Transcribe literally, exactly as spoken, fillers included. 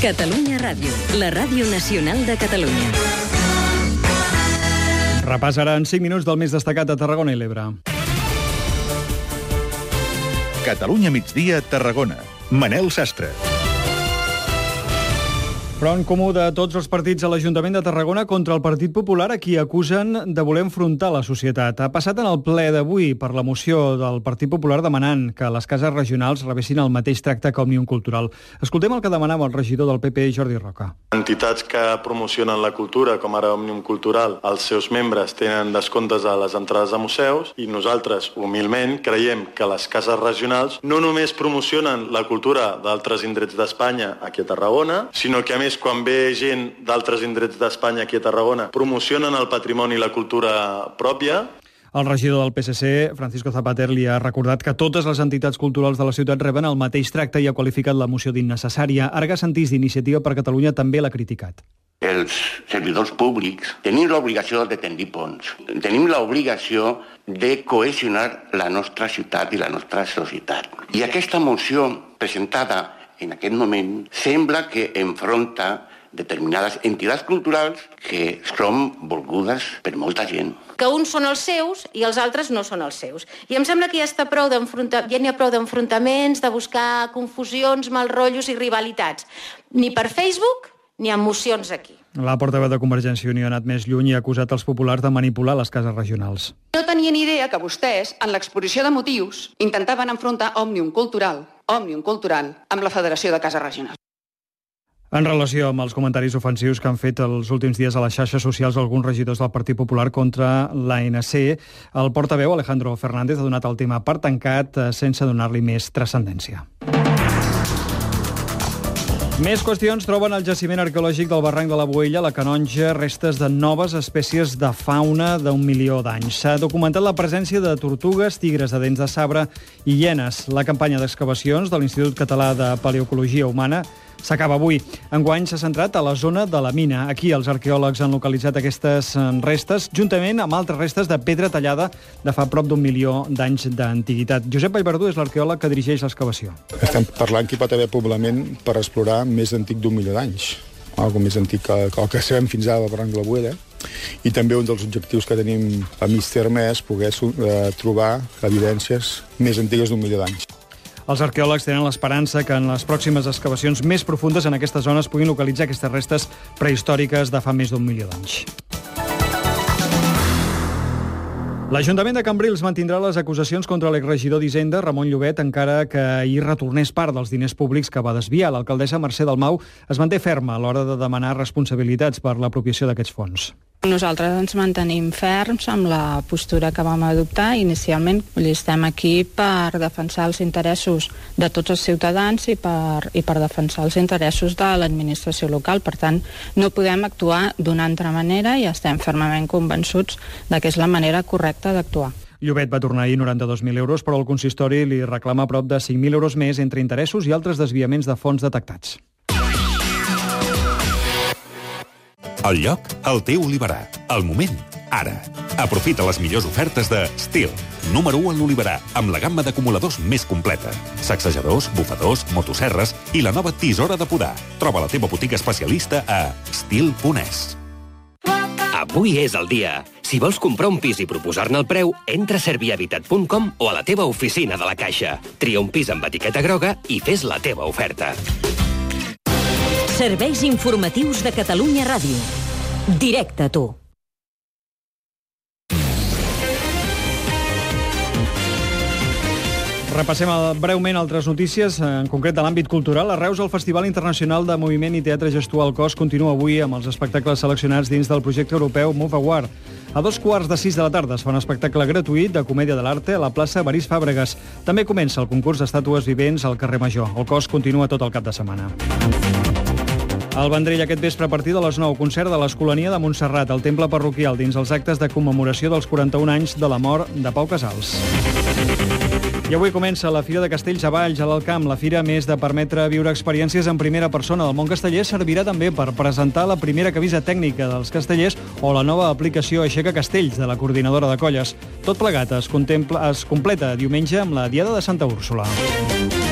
Catalunya Ràdio, la ràdio nacional de Catalunya. Repàs ara en cinc minuts del més destacat a Tarragona i l'Ebre. Catalunya migdia, Tarragona. Manel Sastre. Front comú de tots els partits a l'Ajuntament de Tarragona contra el Partit Popular, a qui acusen de voler enfrontar la societat. Ha passat en el ple d'avui per la moció del Partit Popular demanant que les cases regionals rebessin el mateix tracte que Òmnium Cultural. Escoltem el que demanava el regidor del P P, Jordi Roca. Entitats que promocionen la cultura, com ara Òmnium Cultural, els seus membres tenen descomptes a les entrades a museus i nosaltres, humilment, creiem que les cases regionals no només promocionen la cultura d'altres indrets d'Espanya aquí a Tarragona, sinó que a més quan ve gent d'altres indrets d'Espanya aquí a Tarragona, promocionen el patrimoni i la cultura pròpia. El regidor del P S C, Francisco Zapater, li ha recordat que totes les entitats culturals de la ciutat reben el mateix tracte i ha qualificat la moció d'innecessària. Arga Santís, d'Iniciativa per Catalunya, també l'ha criticat. Els servidors públics tenim l'obligació de tendir ponts. Tenim l'obligació de cohesionar la nostra ciutat i la nostra societat. I aquesta moció presentada en aquest moment sembla que enfronta determinades entitats culturals que són volgudes per molta gent. Que uns són els seus i els altres no són els seus. I em sembla que ja està prou d'enfrontar, ja n'hi ha prou d'enfrontaments, de buscar confusions, mal rotllos i rivalitats. Ni per Facebook ni amb mocions aquí. La portaveu de Convergència i Unió ha anat més lluny i ha acusat els populars de manipular les cases regionals. No tenia ni idea que vostès, en l'exposició de motius, intentaven enfrontar Òmnium Cultural, Òmnium Cultural, amb la Federació de Cases Regionals. En relació amb els comentaris ofensius que han fet els últims dies a les xarxes socials alguns regidors del Partit Popular contra l'A N C, el portaveu Alejandro Fernández ha donat el tema per tancat sense donar-li més transcendència. Més qüestions troben al jaciment arqueològic del barranc de la Boella, la Canonja, restes de noves espècies de fauna d'un milió d'anys. S'ha documentat la presència de tortugues, tigres de dents de sabre i hienes. La campanya d'excavacions de l'Institut Català de Paleocologia Humana s'acaba avui. Enguany s'ha centrat a la zona de la mina. Aquí els arqueòlegs han localitzat aquestes restes, juntament amb altres restes de pedra tallada de fa prop d'un milió d'anys d'antiguitat. Josep Vallverdú és l'arqueòleg que dirigeix l'excavació. Estem parlant que hi pot haver poblament per explorar més antic d'un milió d'anys. Algo més antic que, que el que sabem fins ara del barranc de la Boella. I també un dels objectius que tenim a mig terme és poder eh, trobar evidències més antigues d'un milió d'anys. Els arqueòlegs tenen l'esperança que en les pròximes excavacions més profundes en aquesta zona es puguin localitzar aquestes restes prehistòriques de fa més d'un milió d'anys. L'Ajuntament de Cambrils mantindrà les acusacions contra l'exregidor d'Hisenda, Ramon Llobet, encara que ahir retornés part dels diners públics que va desviar. L'alcaldessa Mercè Dalmau es manté ferma a l'hora de demanar responsabilitats per l'apropiació d'aquests fons. Nosaltres ens mantenim ferms amb la postura que vam adoptar inicialment. Estem aquí per defensar els interessos de tots els ciutadans i per, i per defensar els interessos de l'administració local. Per tant, no podem actuar d'una altra manera i estem fermament convençuts de que és la manera correcta d'actuar. Llobet va tornar ahir noranta-dos mil euros, però el consistori li reclama prop de cinc mil euros més entre interessos i altres desviaments de fons detectats. El lloc, el teu Oliverà. El moment, ara. Aprofita les millors ofertes de Stihl, número u en l'Oliverà, amb la gamma d'acumuladors més completa. Sacsejadors, bufadors, motosserres i la nova tisora de podar. Troba la teva botiga especialista a stihl punt es. Avui és el dia. Si vols comprar un pis i proposar-ne el preu, entra a servihabitat punt com o a la teva oficina de la Caixa. Tria un pis amb etiqueta groga i fes la teva oferta. Serveis informatius de Catalunya Ràdio. Directe a tu. Repassem breument altres notícies, en concret de l'àmbit cultural. A Reus, el Festival Internacional de Moviment i Teatre Gestual Cos continua avui amb els espectacles seleccionats dins del projecte europeu Move Award. A dos quarts de sis de la tarda es fa un espectacle gratuït de comèdia de l'arte a la plaça Evarist Fàbregas. També comença el concurs d'estàtues vivents al carrer Major. El Cos continua tot el cap de setmana. Al Vendrell aquest vespre a partir de les nou, concert de l'Escolania de Montserrat, al temple parroquial, dins els actes de commemoració dels quaranta-un anys de la mort de Pau Casals. I avui comença la Fira de Castells a Valls, a l'Alt Camp. La fira, a més de permetre viure experiències en primera persona del món casteller, servirà també per presentar la primera camisa tècnica dels castellers o la nova aplicació Aixeca Castells de la coordinadora de colles. Tot plegat es, contempla, es completa diumenge amb la Diada de Santa Úrsula.